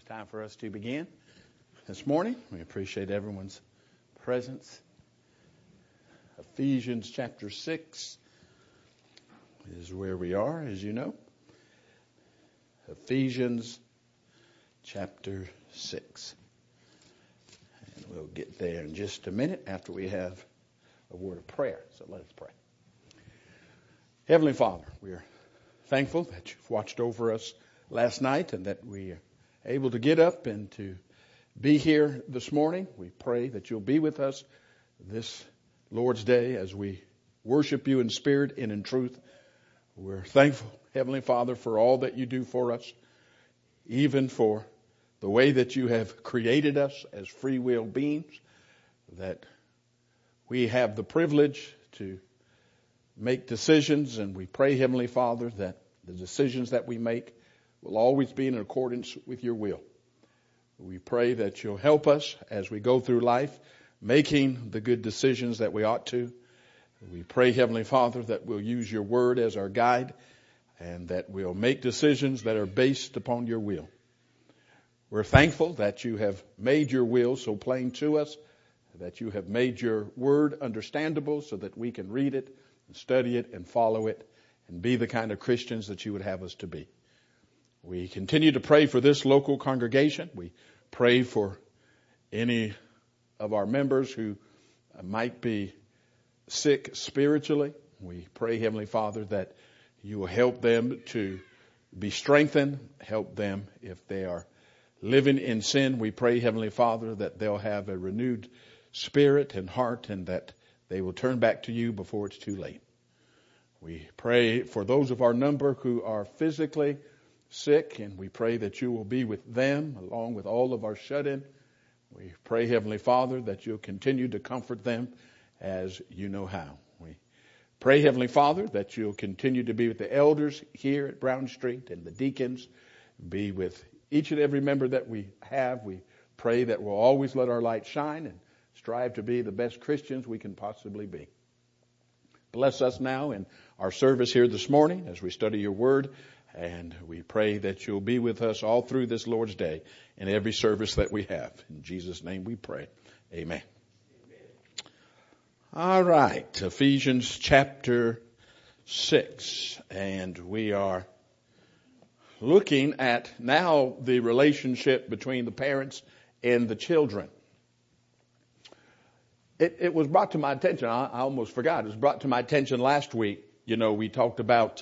Time for us to begin this morning. We appreciate everyone's presence. Ephesians chapter 6 is where we are, as you know. Ephesians chapter 6. And we'll get there in just a minute after we have a word of prayer. So let us pray. Heavenly Father, we are thankful that you've watched over us last night and that we are able to get up and to be here this morning. We pray that you'll be with us this Lord's Day as we worship you in spirit and in truth. We're thankful, Heavenly Father, for all that you do for us, even for the way that you have created us as free will beings, that we have the privilege to make decisions, and we pray, Heavenly Father, that the decisions that we make will always be in accordance with your will. We pray that you'll help us as we go through life, making the good decisions that we ought to. We pray, Heavenly Father, that we'll use your word as our guide and that we'll make decisions that are based upon your will. We're thankful that you have made your will so plain to us, that you have made your word understandable so that we can read it and study it and follow it and be the kind of Christians that you would have us to be. We continue to pray for this local congregation. We pray for any of our members who might be sick spiritually. We pray, Heavenly Father, that you will help them to be strengthened, help them if they are living in sin. We pray, Heavenly Father, that they'll have a renewed spirit and heart and that they will turn back to you before it's too late. We pray for those of our number who are physically sick, and we pray that you will be with them along with all of our shut-in. We pray, Heavenly Father, that you'll continue to comfort them as you know how. We pray, Heavenly Father, that you'll continue to be with the elders here at Brown Street and the deacons, be with each and every member that we have. We pray that we'll always let our light shine and strive to be the best Christians we can possibly be. Bless us now in our service here this morning as we study your word. And we pray that you'll be with us all through this Lord's Day in every service that we have. In Jesus' name we pray. Amen. All right. Ephesians chapter 6. And we are looking at now the relationship between the parents and the children. It was brought to my attention. I almost forgot. It was brought to my attention last week. You know, we talked about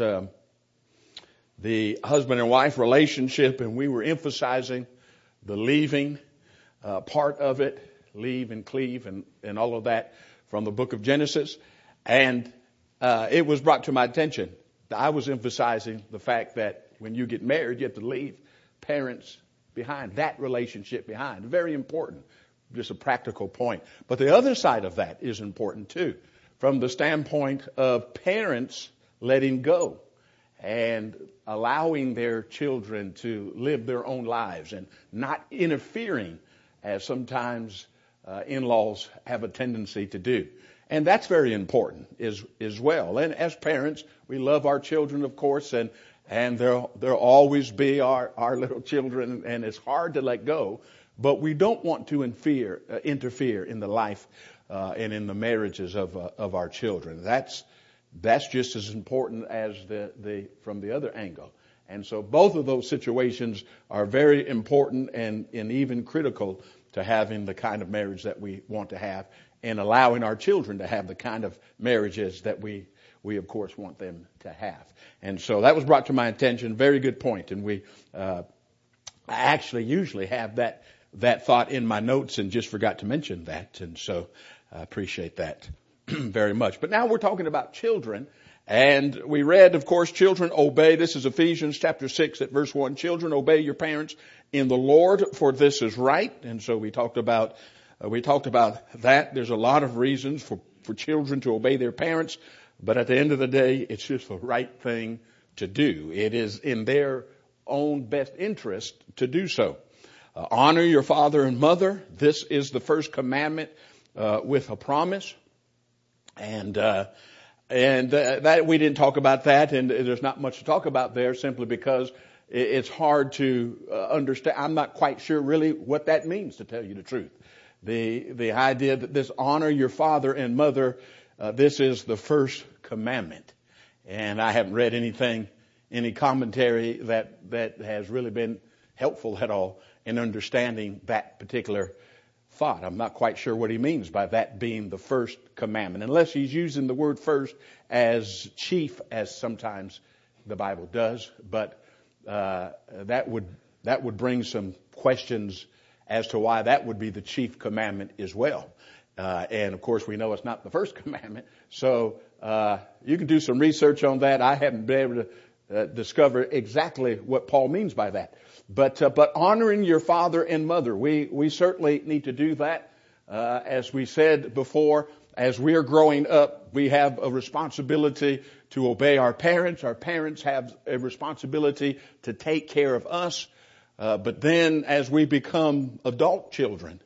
the husband and wife relationship, and we were emphasizing the leaving part of it, leave and cleave and all of that from the book of Genesis. And it was brought to my attention that I was emphasizing the fact that when you get married, you have to leave parents behind, that relationship behind. Very important, just a practical point. But the other side of that is important too, from the standpoint of parents letting go and allowing their children to live their own lives and not interfering as sometimes in-laws have a tendency to do. And that's very important as well. And as parents, we love our children, of course, and there'll always be our little children, and it's hard to let go. But we don't want to interfere in the life and in the marriages of our children. That's just as important as the from the other angle. And so both of those situations are very important and even critical to having the kind of marriage that we want to have and allowing our children to have the kind of marriages that we of course want them to have. And so that was brought to my attention. Very good point. And I actually usually have that thought in my notes and just forgot to mention that. And so I appreciate that very much. But now we're talking about children. And we read, of course, children obey. This is Ephesians chapter 6 at verse 1. Children, obey your parents in the Lord, for this is right. And so we talked about that. There's a lot of reasons for children to obey their parents. But at the end of the day, it's just the right thing to do. It is in their own best interest to do so. Honor your father and mother. This is the first commandment with a promise. And that we didn't talk about that, and there's not much to talk about there simply because it's hard to understand. I'm not quite sure really what that means, to tell you the truth. The idea that this honor your father and mother, this is the first commandment. And I haven't read any commentary that has really been helpful at all in understanding that particular thought. I'm not quite sure what he means by that being the first commandment, unless he's using the word first as chief, as sometimes the Bible does. But that would bring some questions as to why that would be the chief commandment as well. And of course, we know it's not the first commandment. So you can do some research on that. I haven't been able to discover exactly what Paul means by that. But honoring your father and mother, we certainly need to do that. As we said before, as we are growing up, we have a responsibility to obey our parents. Our parents have a responsibility to take care of us. But then as we become adult children,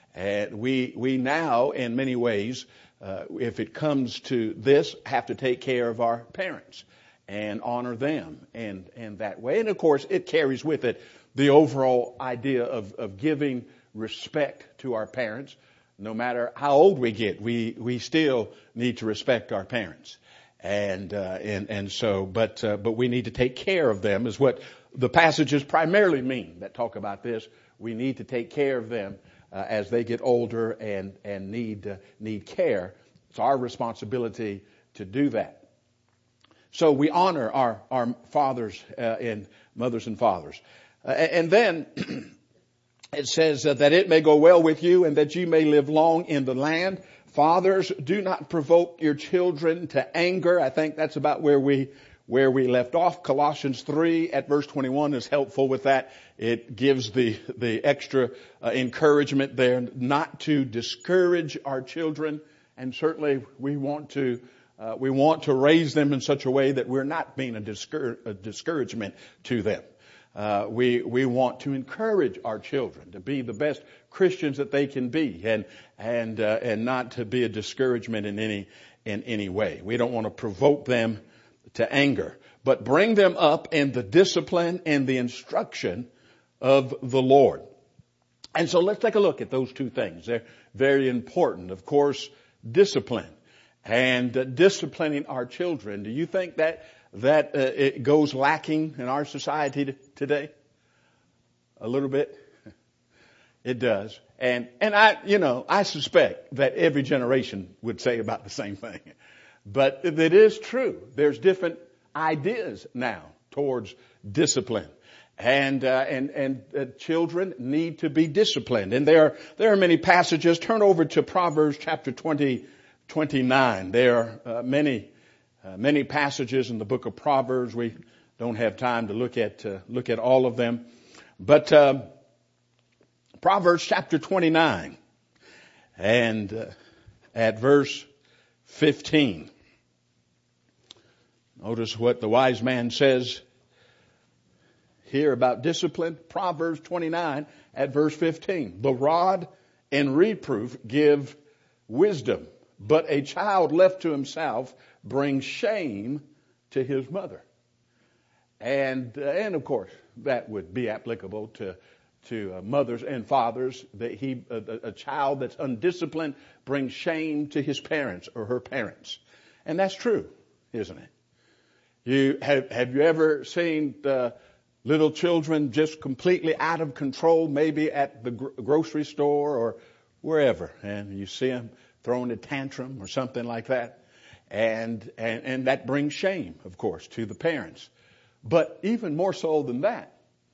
we now, in many ways, if it comes to this, have to take care of our parents and honor them and that way. And of course, it carries with it the overall idea of giving respect to our parents. No matter how old we get, we still need to respect our parents. And so, but we need to take care of them, is what the passages primarily mean that talk about this. We need to take care of them as they get older and need care. It's our responsibility to do that. So we honor our fathers and mothers and fathers. And then it says that it may go well with you and that you may live long in the land. Fathers, do not provoke your children to anger. I think that's about where we left off. Colossians 3 at verse 21 is helpful with that. It gives the extra encouragement there not to discourage our children. And certainly we want to raise them in such a way that we're not being a discouragement to them. We want to encourage our children to be the best Christians that they can be and not to be a discouragement in any way. We don't want to provoke them to anger, but bring them up in the discipline and the instruction of the Lord. And so let's take a look at those two things. They're very important. Of course, discipline and disciplining our children. Do you think that it goes lacking in our society today? A little bit. It does. And I suspect that every generation would say about the same thing. But it is true. There's different ideas now towards discipline. And children need to be disciplined. And there are many passages. Turn over to Proverbs chapter 29. There are many passages in the book of Proverbs. We don't have time to look at all of them. But Proverbs chapter 29 and at verse 15. Notice what the wise man says here about discipline. Proverbs 29 at verse 15. The rod and reproof give wisdom, but a child left to himself brings shame to his mother. And of course, that would be applicable to mothers and fathers. That a child that's undisciplined brings shame to his parents or her parents, and that's true, isn't it? Have you ever seen little children just completely out of control, maybe at the grocery store or wherever, and you see them throwing a tantrum or something like that, and that brings shame, of course, to the parents. But even more so than that,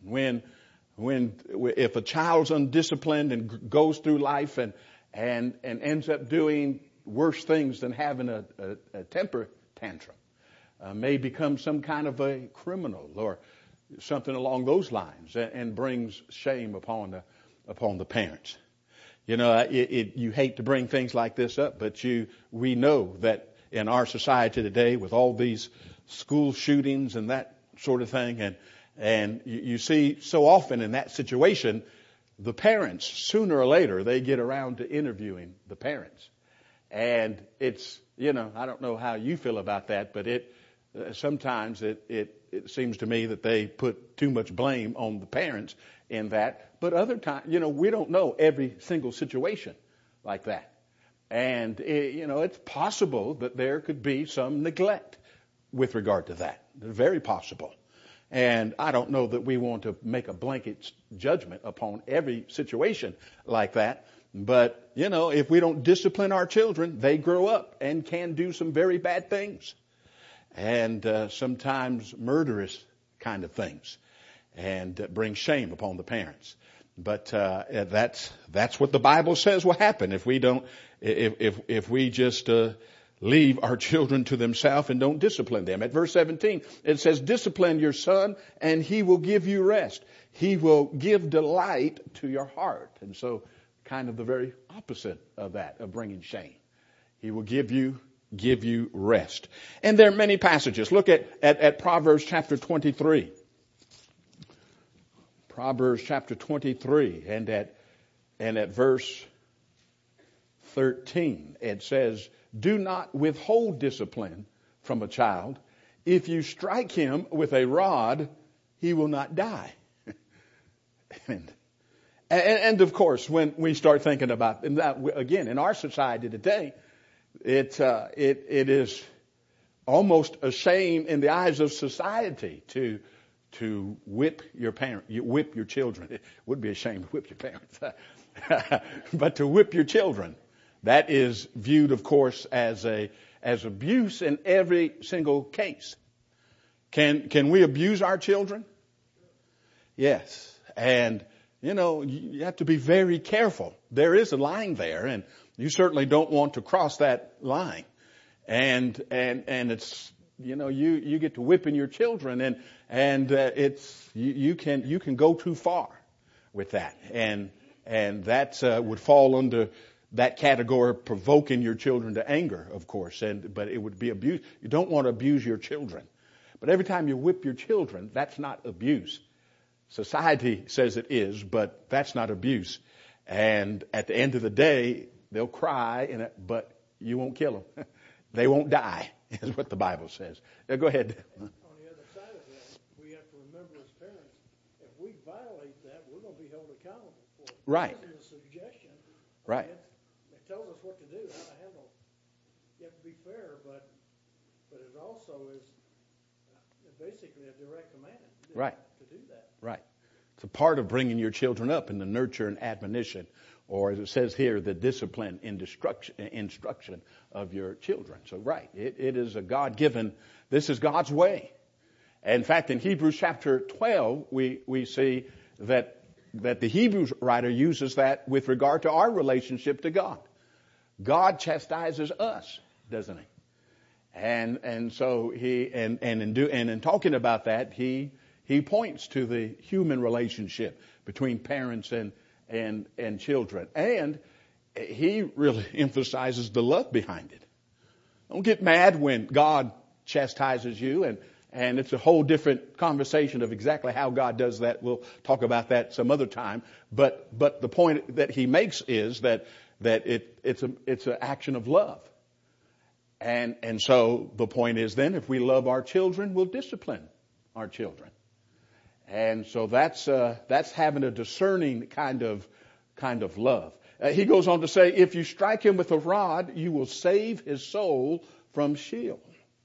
if a child's undisciplined and goes through life and ends up doing worse things than having a temper tantrum, may become some kind of a criminal or something along those lines, and brings shame upon the parents. You hate to bring things like this up, but we know that in our society today, with all these school shootings and that sort of thing, and you see so often in that situation, the parents, sooner or later, they get around to interviewing the parents. And it's, I don't know how you feel about that, but sometimes it seems to me that they put too much blame on the parents in that. But other times, we don't know every single situation like that. And, it's possible that there could be some neglect with regard to that. Very possible. And I don't know that we want to make a blanket judgment upon every situation like that. But, if we don't discipline our children, they grow up and can do some very bad things. And sometimes murderous kind of things. And bring shame upon the parents. But that's what the Bible says will happen if we don't, if we just leave our children to themselves and don't discipline them. At verse 17, it says, discipline your son and he will give you rest. He will give delight to your heart. And so kind of the very opposite of that, of bringing shame. He will give you rest. And there are many passages. Look at Proverbs chapter 23. Proverbs chapter 23 and at verse 13, it says, do not withhold discipline from a child. If you strike him with a rod, he will not die. And of course, when we start thinking about that, again, in our society today, it is almost a shame in the eyes of society to whip your whip your children. It would be a shame to whip your parents. But to whip your children, that is viewed, of course, as abuse in every single case. Can we abuse our children? Yes. And, you have to be very careful. There is a line there, and you certainly don't want to cross that line. And it's, you get to whipping your children, and it's, you can go too far with that. And that would fall under that category of provoking your children to anger, of course. But it would be abuse. You don't want to abuse your children. But every time you whip your children, that's not abuse. Society says it is, but that's not abuse. And at the end of the day, they'll cry, but you won't kill them. They won't die, is what the Bible says. Now, go ahead. On the other side of that, we have to remember as parents, if we violate that, we're going to be held accountable for it. Right. This is a suggestion. Right. It tells us what to do, how to handle it. You have to be fair, but it also is basically a direct command. Right. To do that. Right. It's a part of bringing your children up in the nurture and admonition, or as it says here, the discipline and instruction of your children. So, right, it is a God-given, this is God's way. In fact, in Hebrews chapter 12, we see that the Hebrews writer uses that with regard to our relationship to God. God chastises us, doesn't he? And so in talking about that, he points to the human relationship between parents and children. And he really emphasizes the love behind it. Don't get mad when God chastises you, and it's a whole different conversation of exactly how God does that. We'll talk about that some other time. But the point that he makes is that it's an action of love. And so the point is then, if we love our children, we'll discipline our children. And so that's having a discerning kind of love. He goes on to say, if you strike him with a rod, you will save his soul from Sheol.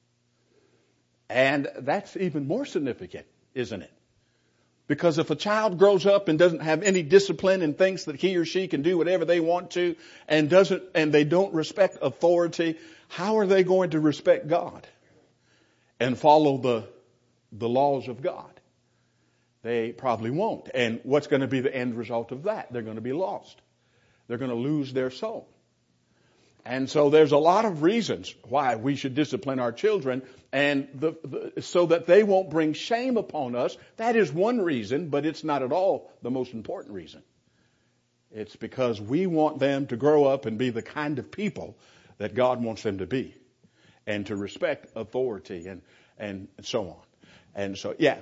And that's even more significant, isn't it? Because if a child grows up and doesn't have any discipline and thinks that he or she can do whatever they want to and they don't respect authority, how are they going to respect God and follow the laws of God? They probably won't. And what's going to be the end result of that? They're going to be lost. They're going to lose their soul. And so there's a lot of reasons why we should discipline our children, and so that they won't bring shame upon us. That is one reason, but it's not at all the most important reason. It's because we want them to grow up and be the kind of people that God wants them to be, and to respect authority and so on. And so, yeah.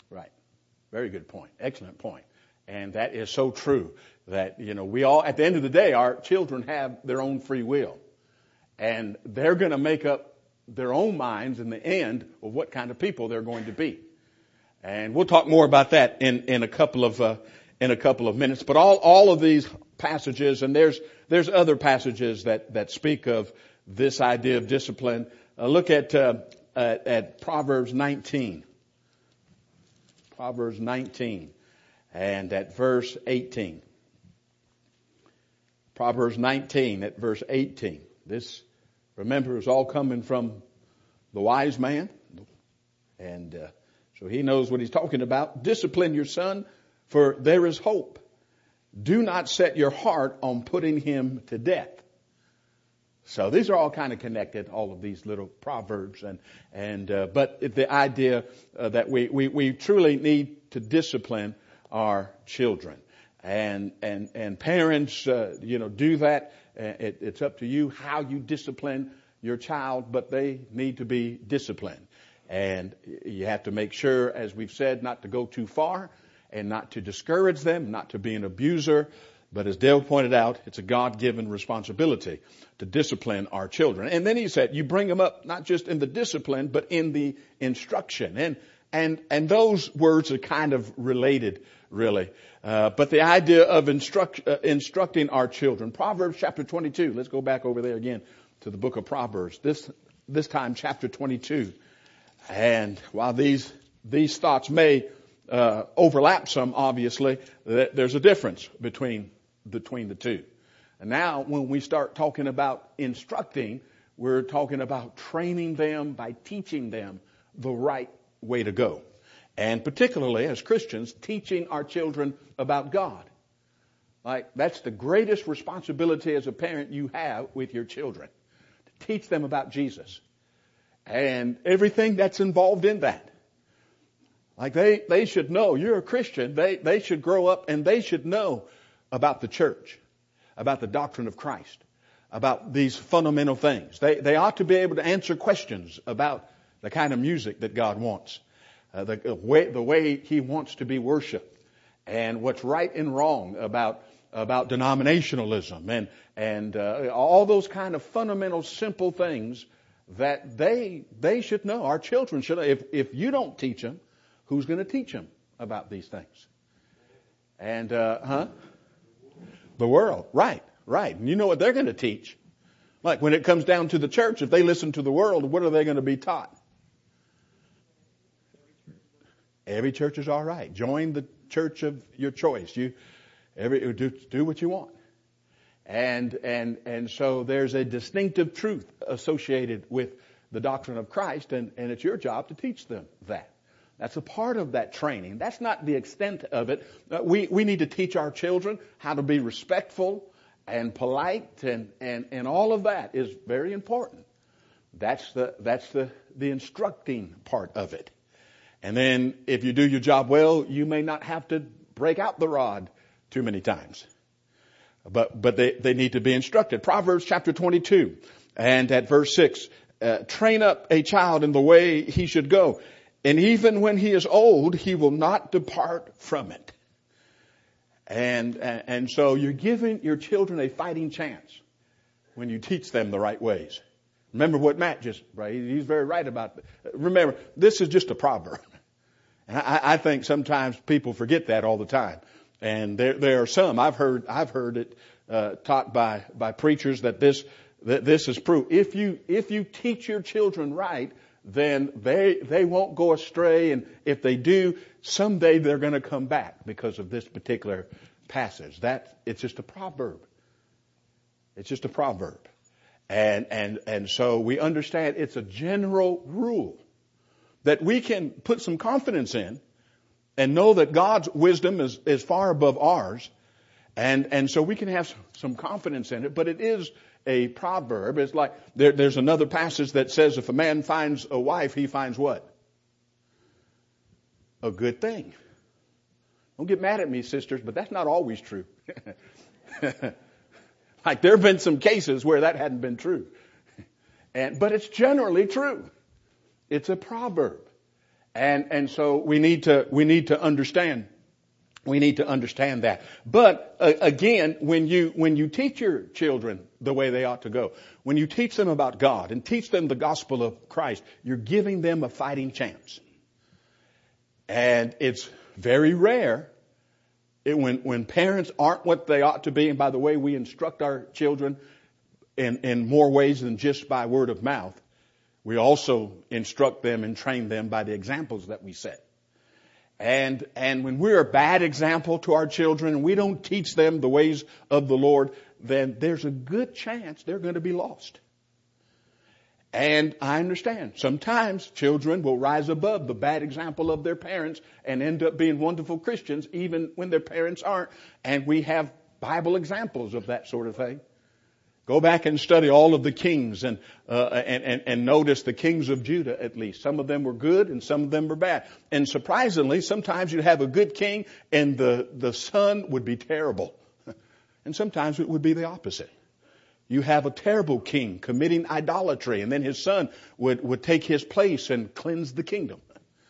Right. Very good point. Excellent point. And that is so true that, we all, at the end of the day, our children have their own free will. And they're going to make up their own minds in the end of what kind of people they're going to be. And we'll talk more about that in a couple of minutes. But all of these passages, and there's other passages that speak of this idea of discipline. Look at Proverbs 19. Proverbs 19 and at verse 18. Proverbs 19 at verse 18. This, remember, is all coming from the wise man. And so he knows what he's talking about. Discipline your son, for there is hope. Do not set your heart on putting him to death. So these are all kind of connected, all of these little proverbs, but the idea that we truly need to discipline our children, and parents, do that. It's up to you how you discipline your child, but they need to be disciplined, and you have to make sure, as we've said, not to go too far, and not to discourage them, not to be an abuser. But as Dale pointed out, it's a God-given responsibility to discipline our children. And then he said, you bring them up not just in the discipline, but in the instruction. And those words are kind of related, really. But the idea of instructing our children. Proverbs chapter 22. Let's go back over there again to the book of Proverbs. This time chapter 22. And while these thoughts may overlap some, obviously, there's a difference between the two. And now when we start talking about instructing, we're talking about training them by teaching them the right way to go. And particularly as Christians, teaching our children about God. Like, that's the greatest responsibility as a parent you have with your children. To teach them about Jesus. And everything that's involved in that. Like they should know, you're a Christian, they should grow up and they should know about the church, about the doctrine of Christ, about these fundamental things. They ought to be able to answer questions about the kind of music that God wants, the way He wants to be worshipped, and what's right and wrong about denominationalism and all those kind of fundamental, simple things that they should know. Our children should know. If you don't teach them, who's going to teach them about these things? And, the world. Right. And you know what they're going to teach. Like when it comes down to the church, if they listen to the world, what are they going to be taught? Every church is all right. Join the church of your choice. Do what you want. And so there's a distinctive truth associated with the doctrine of Christ, and it's your job to teach them that. That's a part of that training. That's not the extent of it. We need to teach our children how to be respectful and polite, and all of that is very important. That's the instructing part of it. And then if you do your job well, you may not have to break out the rod too many times. But they need to be instructed. Proverbs chapter 22 and at verse 6, train up a child in the way he should go. And even when he is old, he will not depart from it. And so you're giving your children a fighting chance when you teach them the right ways. Remember what Matt he's very right about that. Remember, this is just a proverb. And I think sometimes people forget that all the time. And there are some, I've heard it taught by preachers that this is proof. If you teach your children right, then they won't go astray, and if they do, someday they're going to come back because of this particular passage. It's just a proverb. It's just a proverb. And so we understand it's a general rule that we can put some confidence in and know that God's wisdom is far above ours. And so we can have some confidence in it, but it is a proverb. It's like there's another passage that says if a man finds a wife, he finds what? A good thing. Don't get mad at me, sisters, but that's not always true. Like there have been some cases where that hadn't been true. But it's generally true. It's a proverb. And so we need to understand that. But again, when you teach your children the way they ought to go, when you teach them about God and teach them the gospel of Christ, you're giving them a fighting chance. And it's very rare when parents aren't what they ought to be. And by the way, we instruct our children in more ways than just by word of mouth. We also instruct them and train them by the examples that we set. And when we're a bad example to our children and we don't teach them the ways of the Lord, then there's a good chance they're going to be lost. And I understand sometimes children will rise above the bad example of their parents and end up being wonderful Christians even when their parents aren't. And we have Bible examples of that sort of thing. Go back and study all of the kings and notice the kings of Judah at least. Some of them were good and some of them were bad. And surprisingly, sometimes you'd have a good king and the son would be terrible. And sometimes it would be the opposite. You have a terrible king committing idolatry and then his son would take his place and cleanse the kingdom.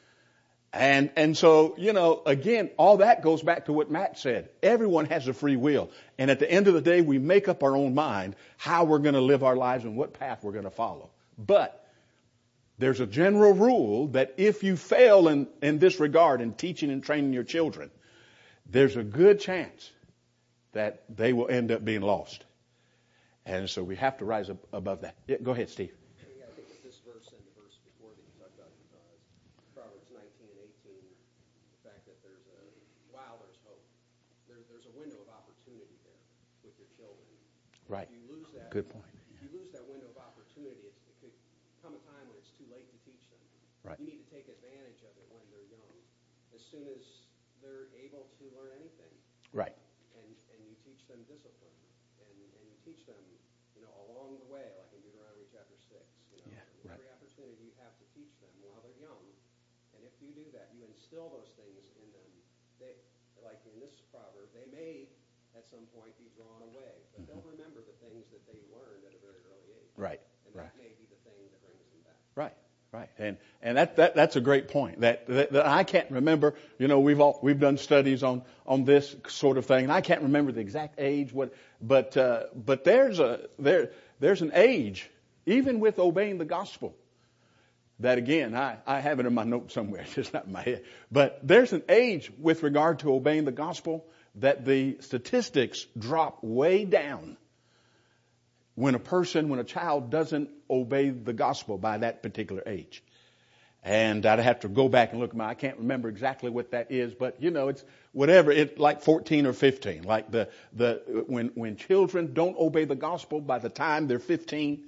And so, again, all that goes back to what Matt said. Everyone has a free will. And at the end of the day, we make up our own mind how we're going to live our lives and what path we're going to follow. But there's a general rule that if you fail in this regard in teaching and training your children, there's a good chance that they will end up being lost. And so we have to rise above that. Yeah, go ahead, Steve. Yeah, I think with this verse and the verse before that you talked about, Proverbs 19 and 18, the fact that there's hope. There's a window of opportunity there with your children. Right. If you lose that, good point. If you lose that window of opportunity, it could come a time when it's too late to teach them. Right. You need to take advantage of it when they're young, as soon as they're able to learn anything. Right. And you teach them discipline, and you teach them, along the way, like in Deuteronomy chapter 6. Yeah, right. Every opportunity you have to teach them while they're young, and if you do that, you instill those things in them. They, like in this proverb, they may at some point be drawn away, but they'll remember the things that they learned at a very early age. Right. And that may be the thing that brings them back. Right. Right. And that's a great point. That I can't remember, we've done studies on this sort of thing, and I can't remember the exact age but there's an age, even with obeying the gospel, that again, I have it in my notes somewhere, it's just not in my head. But there's an age with regard to obeying the gospel that the statistics drop way down when a child doesn't obey the gospel by that particular age. And I'd have to go back and look at I can't remember exactly what that is, but it's whatever, it's like 14 or 15. Like when children don't obey the gospel by the time they're 15,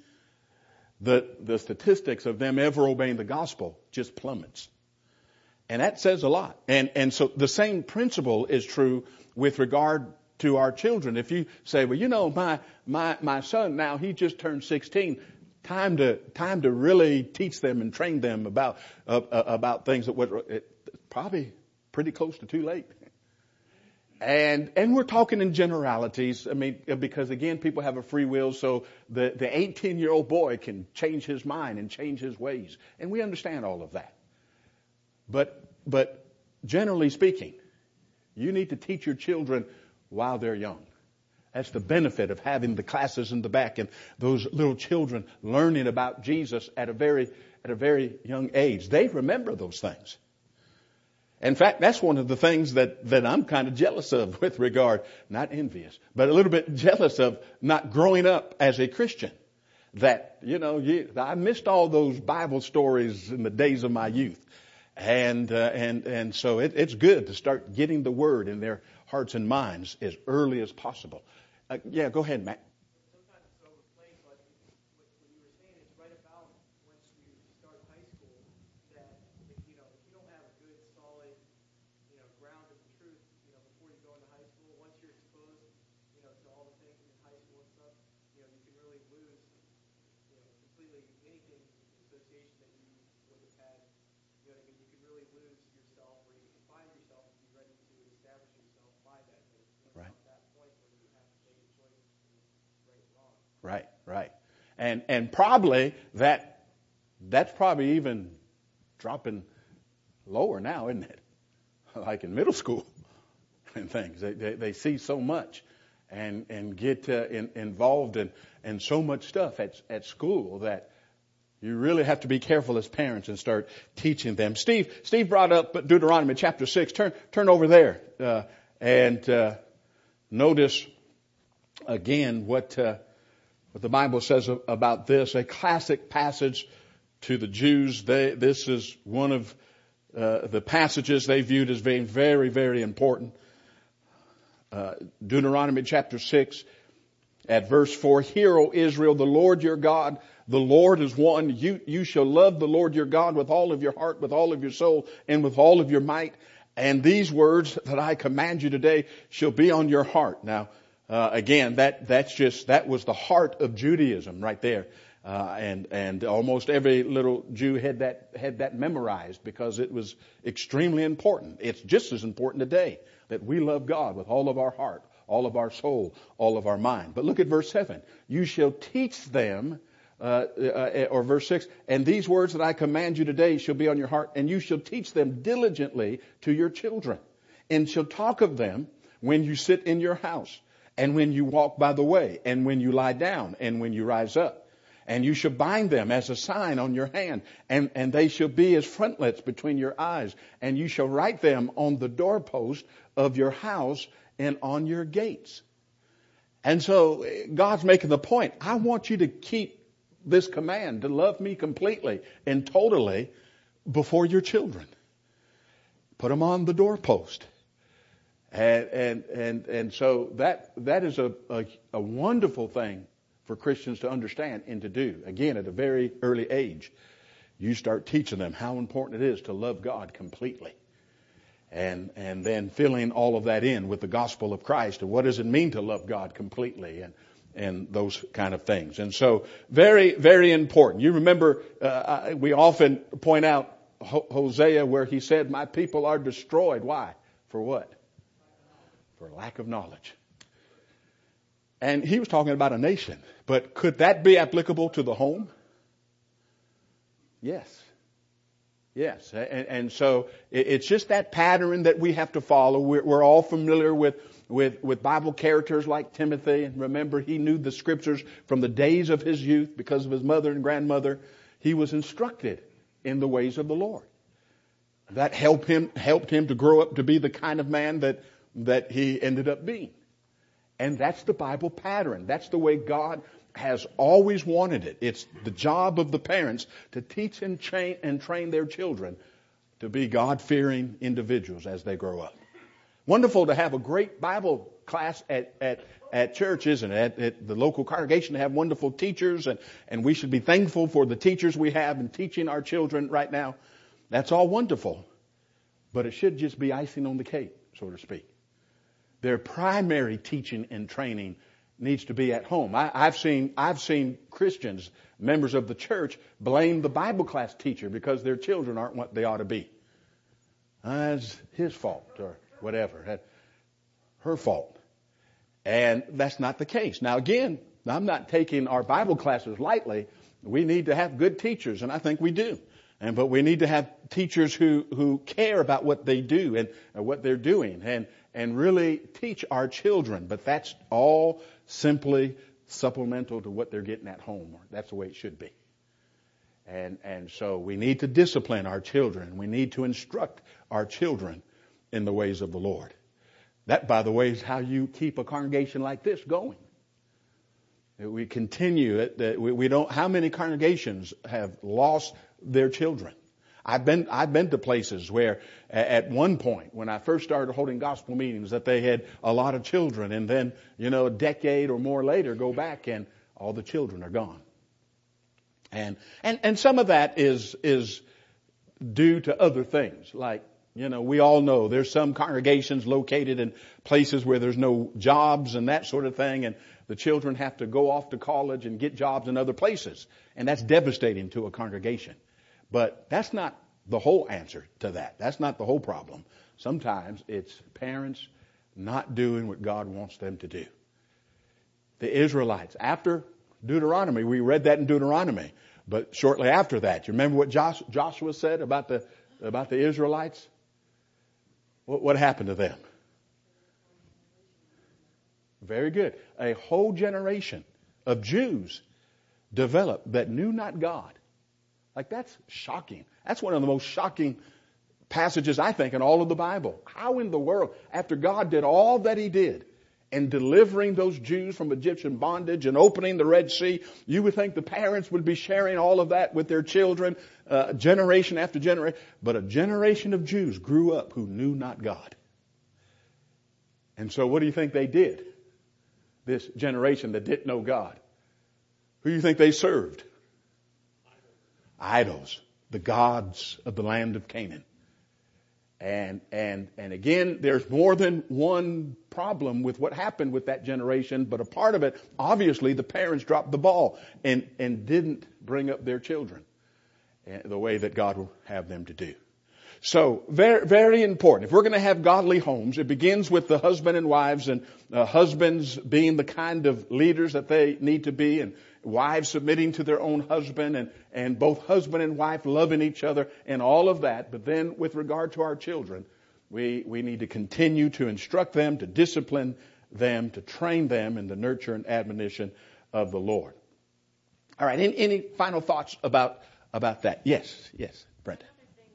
the statistics of them ever obeying the gospel just plummets. And that says a lot. And so the same principle is true with regard to our children. If you say, well, my son now, he just turned 16. Time to really teach them and train them about things that probably pretty close to too late. And we're talking in generalities. I mean, because again, people have a free will, so the 18-year-old boy can change his mind and change his ways. And we understand all of that. But generally speaking, you need to teach your children while they're young. That's the benefit of having the classes in the back and those little children learning about Jesus at a very young age. They remember those things. In fact, that's one of the things that I'm kind of jealous of with regard, not envious, but a little bit jealous of not growing up as a Christian. That, I missed all those Bible stories in the days of my youth. And so it's good to start getting the word in their hearts and minds as early as possible. Yeah, go ahead, Matt. Sometimes it's overplayed, but what you were saying is right about once you start high school, that if you don't have a good, solid, ground of the truth, before you go into high school, once you're exposed, to all the things in high school and stuff, you can really lose, completely anything association that you would have had. You know what I mean? You can really lose yourself, or you can find yourself and be ready to establish yourself by that. But Right. at that point when you have to make a choice between right and wrong. Right. And probably that's probably even dropping lower now, isn't it? Like in middle school and things. They see so much and get involved in so much stuff at school that you really have to be careful as parents and start teaching them. Steve brought up Deuteronomy chapter 6. Turn over there and notice again what the Bible says about this. A classic passage to the Jews. This is one of the passages they viewed as being very, very important. Deuteronomy chapter 6 at verse 4. Hear, O Israel, the Lord your God, the Lord is one. You shall love the Lord your God with all of your heart, with all of your soul, and with all of your might. And these words that I command you today shall be on your heart. Now, again, that was the heart of Judaism right there. And almost every little Jew had that memorized because it was extremely important. It's just as important today that we love God with all of our heart, all of our soul, all of our mind. But look at verse 7. You shall teach them, or verse 6, and these words that I command you today shall be on your heart, and you shall teach them diligently to your children, and shall talk of them when you sit in your house, and when you walk by the way, and when you lie down, and when you rise up. And you shall bind them as a sign on your hand, and they shall be as frontlets between your eyes. And you shall write them on the doorpost of your house and on your gates. And so God's making the point. I want you to keep this command to love me completely and totally before your children. Put them on the doorpost. And so that is a wonderful thing for Christians to understand and to do. Again, at a very early age, you start teaching them how important it is to love God completely. And then filling all of that in with the gospel of Christ and what does it mean to love God completely and those kind of things. And so very, very important. You remember, we often point out Hosea where he said, my people are destroyed. Why? For what? For lack of knowledge. And he was talking about a nation. But could that be applicable to the home? Yes. Yes. And so it's just that pattern that we have to follow. We're all familiar with Bible characters like Timothy. And remember, he knew the scriptures from the days of his youth because of his mother and grandmother. He was instructed in the ways of the Lord. That helped him to grow up to be the kind of man that he ended up being. And that's the Bible pattern. That's the way God has always wanted it. It's the job of the parents to teach and train their children to be God-fearing individuals as they grow up. Wonderful to have a great Bible class at church, isn't it? At the local congregation to have wonderful teachers, and we should be thankful for the teachers we have in teaching our children right now. That's all wonderful. But it should just be icing on the cake, so to speak. Their primary teaching and training needs to be at home. I've seen Christians, members of the church, blame the Bible class teacher because their children aren't what they ought to be. It's his fault or whatever, her fault. And that's not the case. Now again, I'm not taking our Bible classes lightly. We need to have good teachers, and I think we do. But we need to have teachers who care about what they do and what they're doing and really teach our children. But that's all simply supplemental to what they're getting at home. That's the way it should be. And so we need to discipline our children. We need to instruct our children in the ways of the Lord. That, by the way, is how you keep a congregation like this going. We continue it. We don't. How many congregations have lost their children? I've been to places where at one point when I first started holding gospel meetings that they had a lot of children, and then a decade or more later go back and all the children are gone. And some of that is due to other things. Like we all know there's some congregations located in places where there's no jobs and that sort of thing, and the children have to go off to college and get jobs in other places, and that's devastating to a congregation. But that's not the whole answer to that. That's not the whole problem. Sometimes it's parents not doing what God wants them to do. The Israelites, after Deuteronomy, we read that in Deuteronomy, but shortly after that, you remember what Joshua said about about the Israelites? What happened to them? Very good. A whole generation of Jews developed that knew not God. Like, that's shocking. That's one of the most shocking passages, I think, in all of the Bible. How in the world, after God did all that he did in delivering those Jews from Egyptian bondage and opening the Red Sea, you would think the parents would be sharing all of that with their children, generation after generation. But a generation of Jews grew up who knew not God. And so what do you think they did? This generation that didn't know God. Who do you think they served? Idols. The gods of the land of Canaan. And again, there's more than one problem with what happened with that generation, but a part of it, obviously, the parents dropped the ball and didn't bring up their children the way that God will have them to do. So, very, very important. If we're going to have godly homes, it begins with the husband and wives, and husbands being the kind of leaders that they need to be, and wives submitting to their own husband, and both husband and wife loving each other, and all of that. But then with regard to our children, we need to continue to instruct them, to discipline them, to train them in the nurture and admonition of the Lord. All right, any final thoughts about that? Yes, Brenda.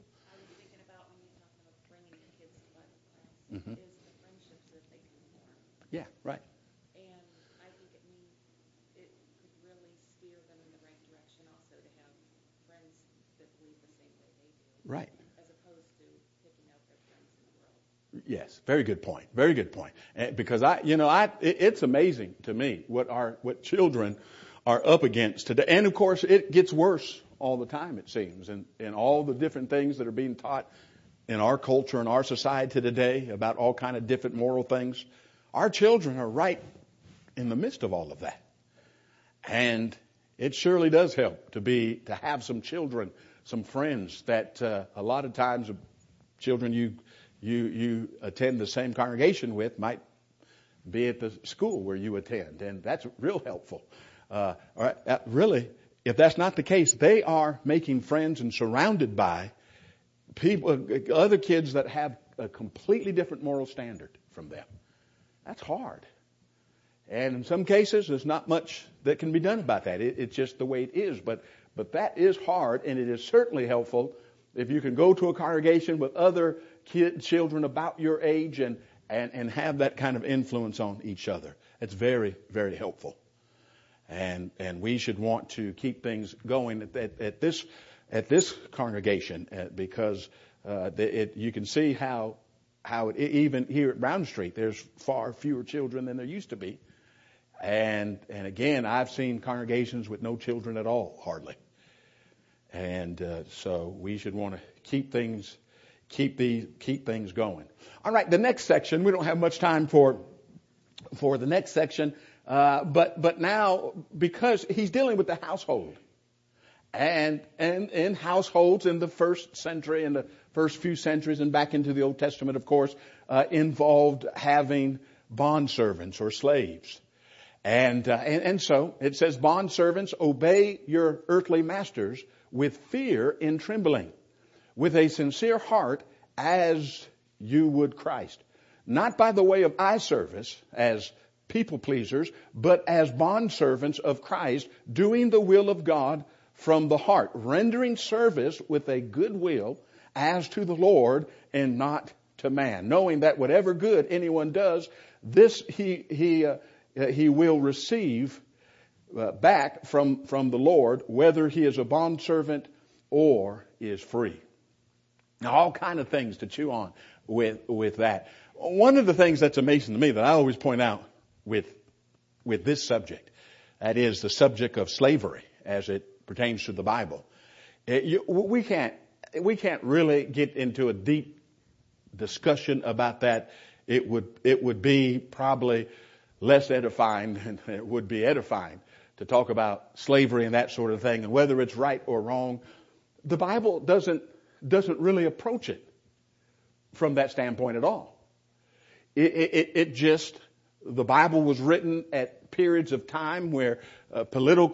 Mm-hmm. Is the friendships that they can form. Yeah, right. And I think it could really steer them in the right direction also to have friends that believe the same way they do. Right. As opposed to picking out their friends in the world. Yes, very good point. Very good point. Because it's amazing to me what children are up against today. And of course, it gets worse all the time, it seems, and all the different things that are being taught in our culture and our society today about all kind of different moral things. Our children are right in the midst of all of that. And it surely does help to have some children, some friends that a lot of times children you attend the same congregation with might be at the school where you attend. And that's real helpful. Really, if that's not the case, they are making friends and surrounded by people, other kids that have a completely different moral standard from them. That's hard. And in some cases, there's not much that can be done about that. It's just the way it is. But that is hard, and it is certainly helpful if you can go to a congregation with other children about your age and have that kind of influence on each other. It's very, very helpful. And we should want to keep things going at this congregation, because you can see how even here at Brown Street, there's far fewer children than there used to be. And again, I've seen congregations with no children at all, hardly. And so we should want to keep things going. All right, the next section, we don't have much time for the next section, but now, because he's dealing with the household. And in households in the first century and the first few centuries and back into the Old Testament, of course, involved having bondservants or slaves. And so it says, bondservants, obey your earthly masters with fear and trembling, with a sincere heart as you would Christ. Not by the way of eye service as people pleasers, but as bondservants of Christ, doing the will of God from the heart, rendering service with a good will as to the Lord and not to man, knowing that whatever good anyone does, this he will receive back from the Lord, whether he is a bondservant or is free. Now, all kind of things to chew on with that. One of the things that's amazing to me that I always point out with this subject, that is the subject of slavery as it pertains to the Bible. We can't really get into a deep discussion about that. It would be probably less edifying than it would be edifying to talk about slavery and that sort of thing and whether it's right or wrong. The Bible doesn't really approach it from that standpoint at all. The Bible was written at periods of time where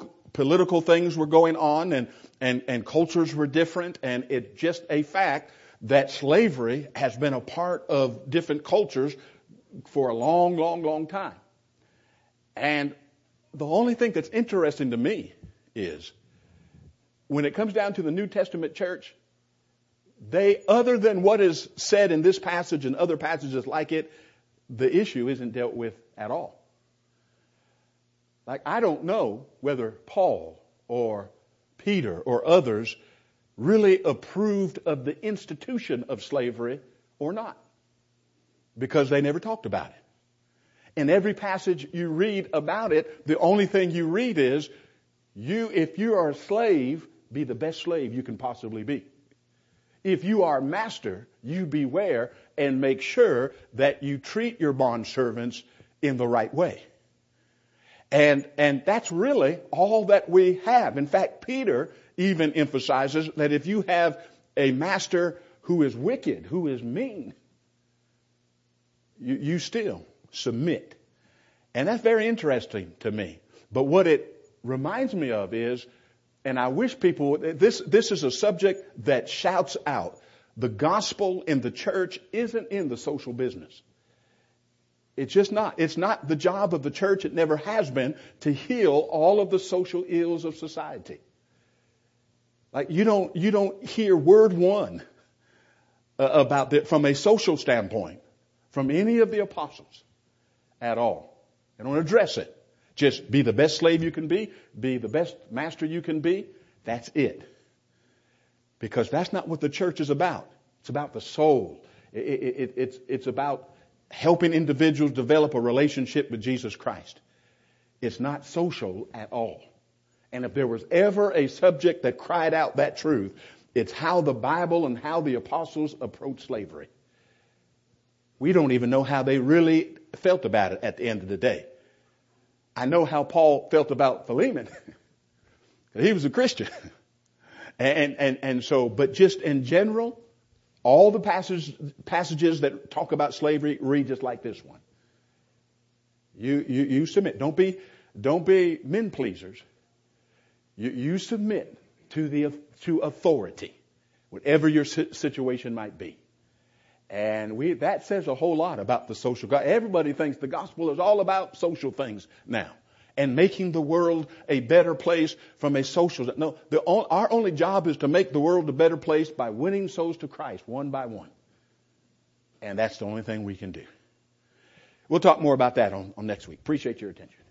political things were going on and cultures were different, and it's just a fact that slavery has been a part of different cultures for a long, long, long time. And the only thing that's interesting to me is when it comes down to the New Testament church, they, other than what is said in this passage and other passages like it, the issue isn't dealt with at all. Like, I don't know whether Paul or Peter or others really approved of the institution of slavery or not, because they never talked about it. In every passage you read about it, the only thing you read is, if you are a slave, be the best slave you can possibly be. If you are a master, you beware and make sure that you treat your bondservants in the right way. And that's really all that we have. In fact, Peter even emphasizes that if you have a master who is wicked, who is mean, you still submit. And that's very interesting to me. But what it reminds me of is, and I wish people, this is a subject that shouts out, the gospel in the church isn't in the social business. It's just not. It's not the job of the church, it never has been, to heal all of the social ills of society. Like, you don't hear word one about that from a social standpoint from any of the apostles at all. They don't address it. Just be the best slave you can be the best master you can be. That's it. Because that's not what the church is about. It's about the soul. It's about helping individuals develop a relationship with Jesus Christ. It's not social at all. And if there was ever a subject that cried out that truth, it's how the Bible and how the apostles approached slavery. We don't even know how they really felt about it at the end of the day. I know how Paul felt about Philemon. He was a Christian. And so, but just in general, all the passages that talk about slavery read just like this one. You submit. Don't be men pleasers. You submit to authority, whatever your situation might be. And that says a whole lot about the social gospel. Everybody thinks the gospel is all about social things now and making the world a better place from a social. No, our only job is to make the world a better place by winning souls to Christ one by one. And that's the only thing we can do. We'll talk more about that on next week. Appreciate your attention.